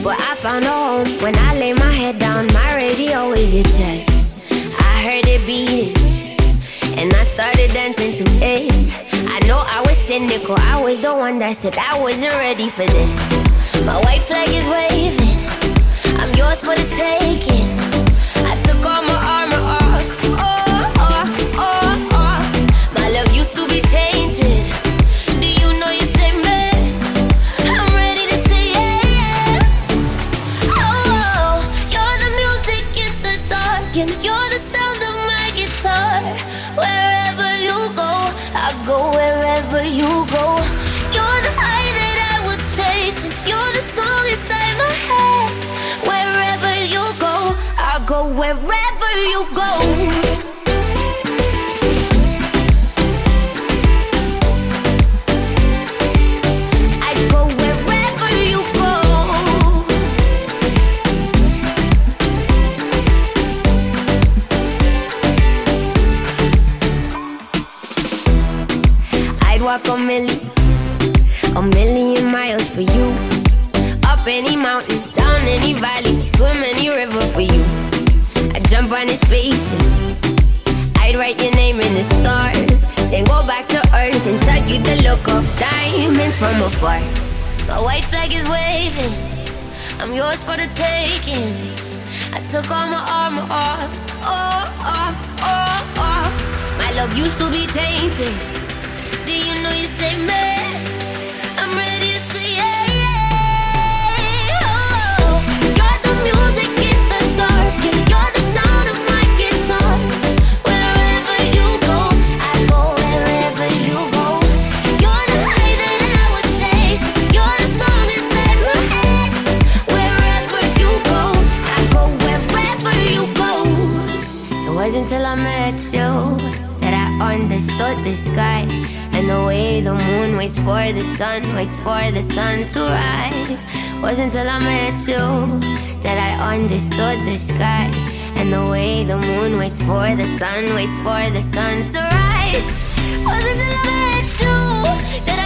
But I found a home when I lay my head down. My radio is your chest. I heard it beating, and I started dancing to it. I know I was cynical, I was the one that said I wasn't ready for this. My white flag is waving, I'm yours for the taking. I took all my armor off, My love used to be tainted. Do you know you say me? I'm ready to say yeah. Oh, you're the music in the dark, and you're the sound of my guitar. Wherever you go, I go wherever you go. You're the high that I was chasing. You're the song inside my head. Wherever you go, I go wherever you go. Walk a million miles for you. Up any mountain, down any valley, swim any river for you. I'd jump on a spaceship, I'd write your name in the stars, then go back to earth and tell you to look up diamonds from afar. My white flag is waving, I'm yours for the taking. I took all my armor off, My love used to be tainted. Do you know you say me? I'm ready to say yeah. Oh, you're the music in the dark, and you're the sound of my guitar. Wherever you go, I go wherever you go. You're the high that I was chasing. You're the song inside my head. Wherever you go, I go wherever you go. It wasn't till I met you that I understood the sky. And the way the moon waits for the sun, waits for the sun to rise. Wasn't till I met you that I understood the sky. And the way the moon waits for the sun, waits for the sun to rise. Wasn't till I met you that